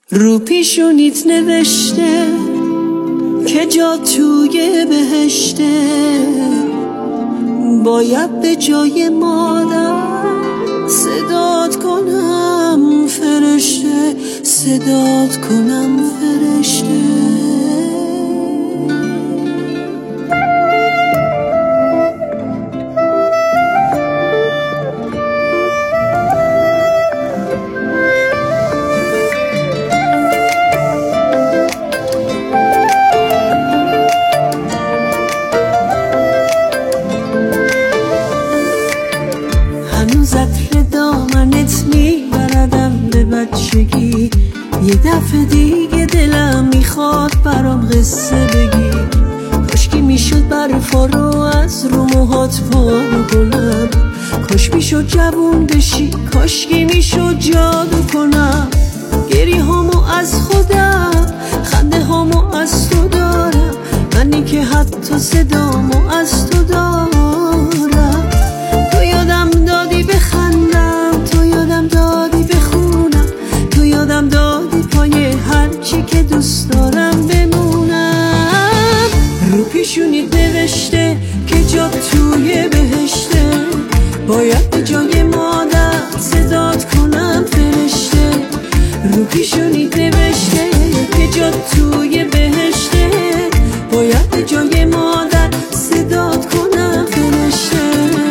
رو پیشونیت نوشته که جا توی بهشته، باید به جای مادر صدات کنم فرشته، صدات کنم فرشته. هنوز عطر دامنت میبردم به بچگی، یه دفعه دیگه دلم میخواد برام قصه بگی. کاشکی میشد برفا رو از رو موهات پارو کنم، کاش میشد جوون بشی، کاشکی میشد جادو کنم. گریه هامو از خودم، خنده هامو از تو دارم، منی که حتی صدامو از تو دارم. تو یادم دادی بخندم، تو یادم دادی بخونم، تو یادم دادی پای هرچی که دوست دارم بمونم. رو پیشونیت نوشته که جا توی بهشته، باید به جای مادر صدات کنم فرشته. رو پیشونیت نوشته که جا توی بهشته، باید به جای مادر صدات کنم فرشته.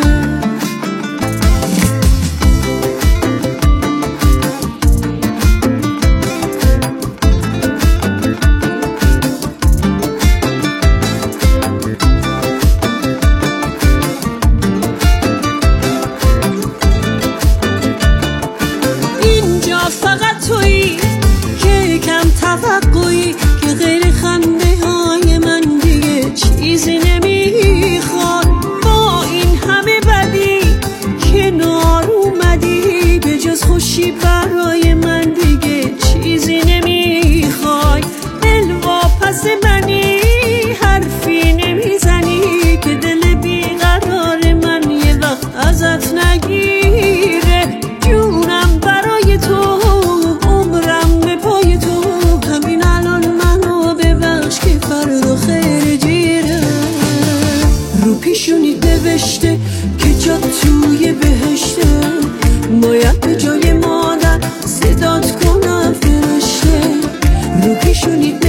اینجا فقط تویی که کم توقعی، که غیر خنده های من دیگه چیزی نمیخواد. با این همه بدی کنار اومدی، به جز خوشی برای من دیگه چیزی نمیخوای. دلوا پس منی، حرفی نمیزنی که دل بیقرار من یه وقت ازت نگیره. جونم برای تو، عمرم به پای تو، همین الان منو ببخش که فردا خیر جیره. رو پیشونیت نوشته که جا توی بهشته، باید به جای مادر صدات کنم فرشته. رو پیشونیت